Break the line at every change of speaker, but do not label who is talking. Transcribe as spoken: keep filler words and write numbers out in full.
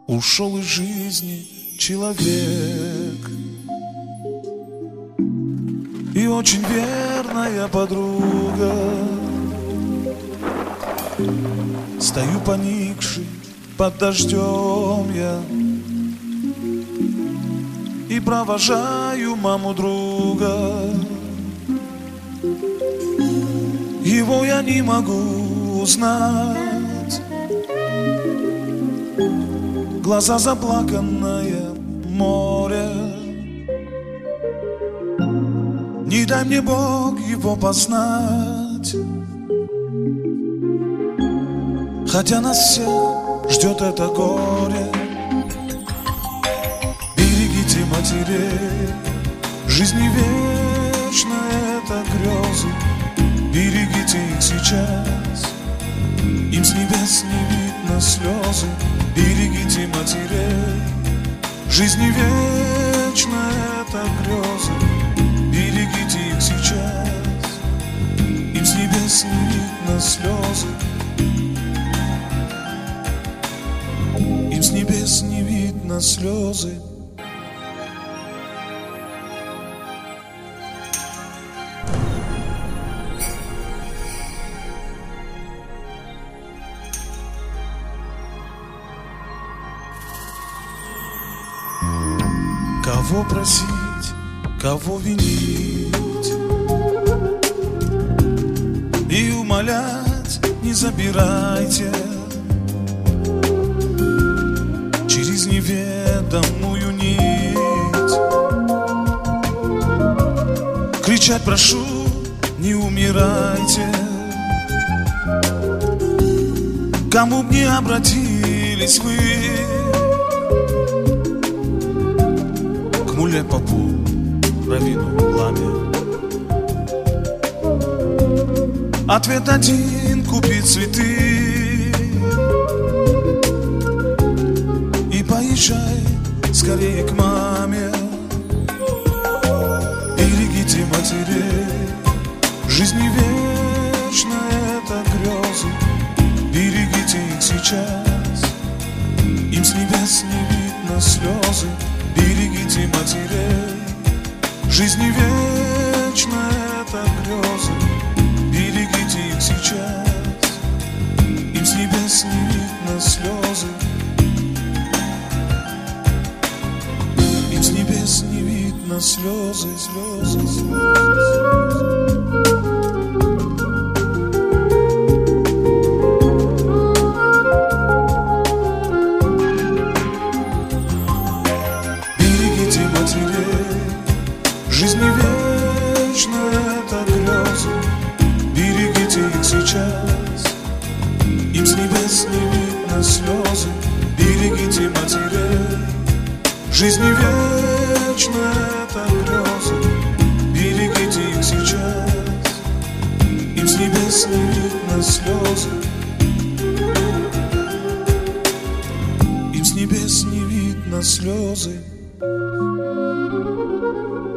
ушел из жизни человек. И очень верная подруга. Стою поникший под дождем я и провожаю маму друга. Его я не могу узнать. Глаза заплаканное море. Не дай мне Бог его познать. Хотя нас всех ждет это горе. Берегите матерей, жизнь не вечна, это грезы. Берегите их сейчас, им с небес не видно слезы. Берегите матерей, жизнь не вечна, это грезы. Берегите их сейчас, им с небес не видно слезы. Им с небес не видно слезы. Кого просить, кого винить и умолять не забирайте через неведомую нить. Кричать прошу, не умирайте. Кому б не обратились вы, к муле попу, раввину ламя. Ответ один: купи цветы и поезжай скорее к маме. Берегите матерей, жизнь не вечна, это грезы. Берегите их сейчас, им с небес не видно слезы. Берегите матерей, жизнь не вечна, это грезы. Берегите их сейчас, им с небес не видно слезы. Им с небес не видно слезы, слезы, слезы. Жизнь не вечна, это грезы. Берегите их сейчас, им с небес не видно слезы. Берегите матерей, жизнь не вечна, это грезы. Берегите их сейчас, им с небес не видно слезы. Им с небес не видно слезы.